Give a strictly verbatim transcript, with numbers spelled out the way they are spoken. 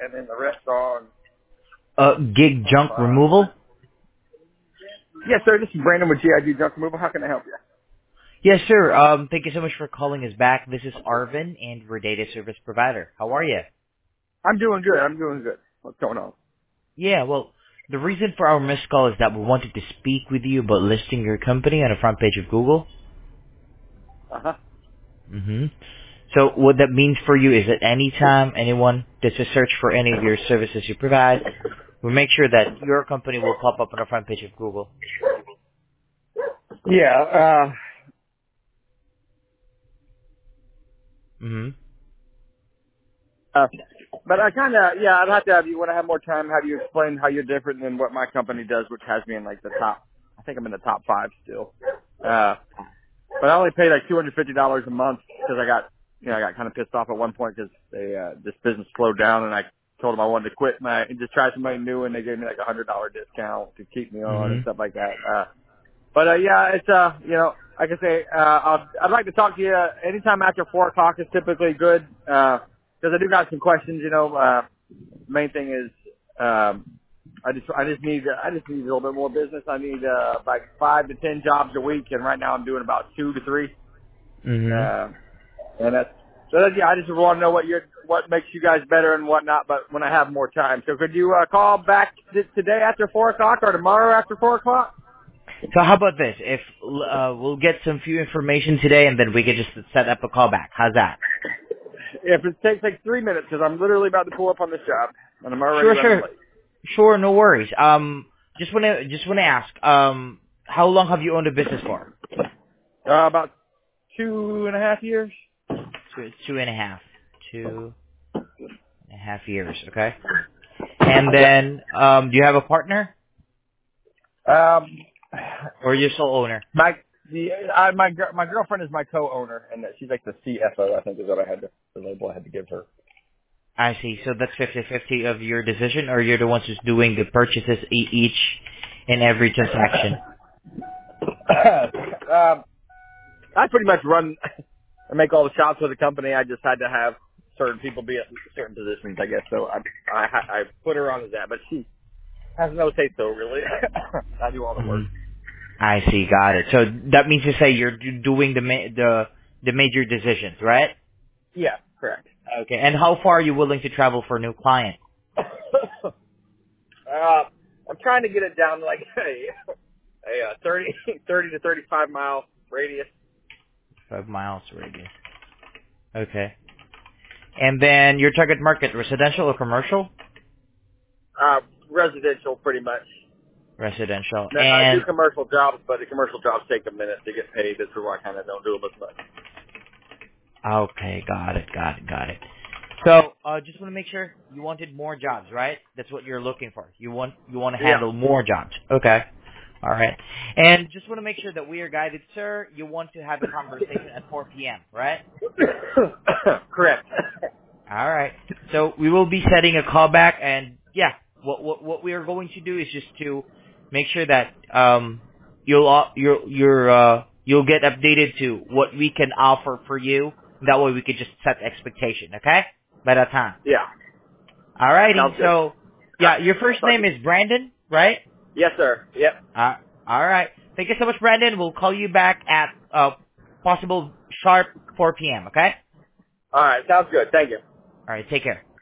and then the rest on. Uh, gig junk Uh, removal? yes, sir. This is Brandon with G I G Junk Removal. How can I help you? Yes, sir. Um, thank you so much for calling us back. This is Arvin, and we're data service provider. How are you? I'm doing good. I'm doing good. What's going on? Yeah, well, the reason for our missed call is that we wanted to speak with you about listing your company on the front page of Google. Uh huh. Mm-hmm. So what that means for you is that anytime anyone does a search for any of your services you provide, we make sure that your company will pop up on the front page of Google. Yeah. Mm-hmm. Uh, uh, but I kind of, yeah, I'd have to have you, when I have more time, have you explain how you're different than what my company does, which has me in like the top, I think I'm in the top five still. Uh, but I only pay like two hundred fifty dollars a month because I got, you know, I got kind of pissed off at one point because they, uh, this business slowed down and I told them I wanted to quit my, and just try somebody new and they gave me like a hundred dollar discount to keep me on and stuff Mm-hmm. like that. Uh, But uh, yeah, it's uh, you know, like I say, uh, I'll, I'd like to talk to you anytime after four o'clock is typically good because I do got some questions. You know, uh, main thing is um, I just I just need I just need a little bit more business. I need uh, like five to ten jobs a week, and right now I'm doing about two to three. Mm-hmm. Uh, and that's so that, yeah, I just want to know what your what makes you guys better and whatnot. But when I have more time, so could you uh, call back t- today after four o'clock or tomorrow after four o'clock? So how about this? If uh, we'll get some few information today, and then we can just set up a callback. How's that? If it takes like three minutes, because I'm literally about to pull up on this job, and I'm already Sure, running sure, late. sure. No worries. Um, just wanna just wanna ask. Um, how long have you owned a business for? Uh, about two and a half years. Two, two and a half, two and a half years. Okay. And Yep. then, um, do you have a partner Um, or you're sole owner? my the I, my gir- my girlfriend is my co-owner, and that she's like the C F O. I think is what I had to the label I had to give her. I see. So that's fifty-fifty of your decision, or you're the ones who's doing the purchases e- each and every transaction? um, I pretty much run and make all the shots for the company. I just had to have certain people be at certain positions, I guess. So I I, I put her on as that, but she has no say so really. I do all the work. Mhm. I see. Got it. So that means to say you're do- doing the ma- the the major decisions, right? Yeah, correct. Okay. And how far are you willing to travel for a new client? uh, I'm trying to get it down to like a, a uh, thirty, thirty to thirty-five mile radius. Five miles radius. Okay. And then your target market, residential or commercial? Uh, residential, pretty much. Residential. Now, I do And commercial jobs, but the commercial jobs take a minute to get paid. That's why I kind of don't do them as much. okay, got it, got it, got it. So, uh, just want to make sure you wanted more jobs, right? That's what you're looking for. You want you want to Yeah. handle more jobs. Okay. All right. And just want to make sure that we are guided, sir. You want to have a conversation at four p.m., right? Correct. All right. So we will be setting a callback, and yeah, what what what we are going to do is just to make sure that um you'll uh, you're you're uh you'll get updated to what we can offer for you. That way we could just set expectation, okay? By that time. Yeah. All righty. Sounds good. So Uh, yeah, your I'll first talk to name you. is Brandon, right? Yes, sir. Yep. Uh, all right. Thank you so much, Brandon. We'll call you back at uh possible sharp four p.m. Okay? All right. Sounds good. Thank you. All right. Take care.